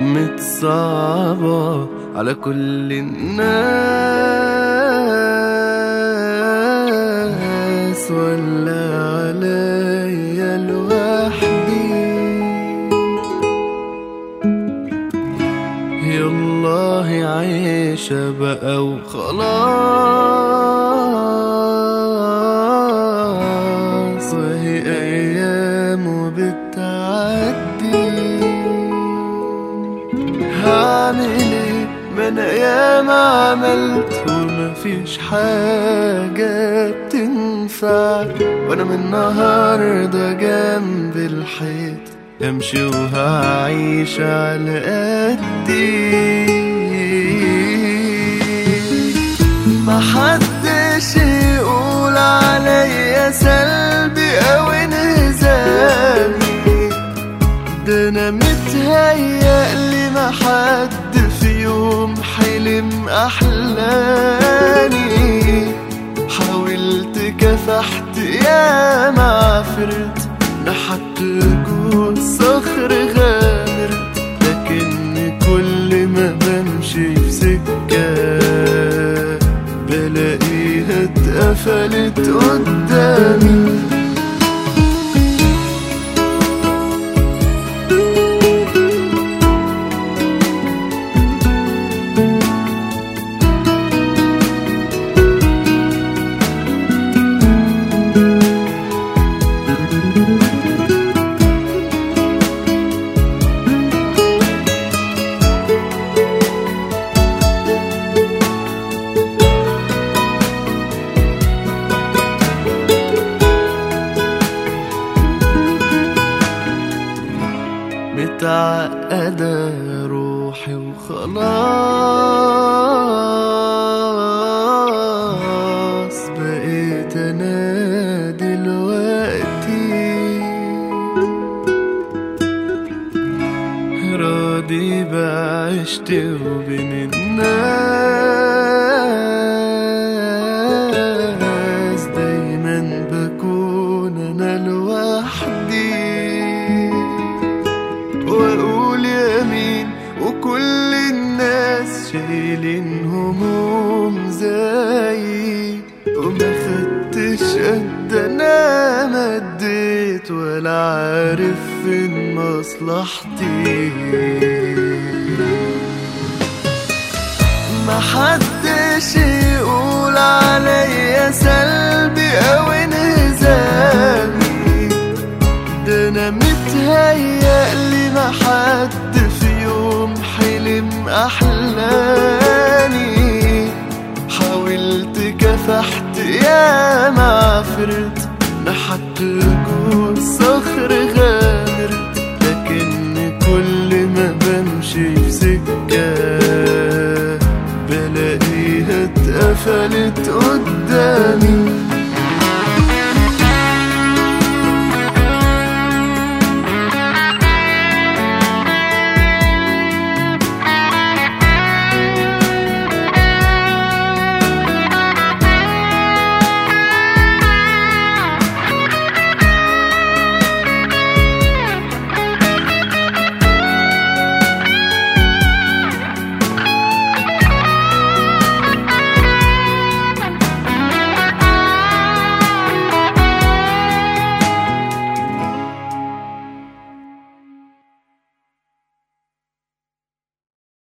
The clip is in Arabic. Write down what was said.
متصعبة على كل الناس ولا عليا لوحدي؟ يالله عيشة بقى وخلاص، وهي أيام وبتعدي. هعمل ايه؟ ما انا ياما عملت ومفيش حاجة بتنفع، وانا من النهاردة جنب الحيط امشي وهعيش على قدي. محدش يقول عليا سلبي او انهزامي، ده انا متهيألي محد في يوم حلم احلامي. حاولت كفحت يا عفرت، نحت جوه الصخر غامرت، لكن كل ما بمشي في سكة بلاقيها اتقفلت قدامي. متعقدة روحي وخلاص، بقيت أنا دلوقتي راضي بعيشتي وبين الناس، دايما بكون أنا لوحدي، واقول يمين وكل الناس شايلين هموم زيي، وما خدتش قد انا مديت ولا عارف فين مصلحتي. محدش يقول عليا سلبي او انهزامي، ده انا متهيألي محد في يوم حلم احلامي. حاولت كفحت يا عفرت، نحت جوه الصخر غامرت،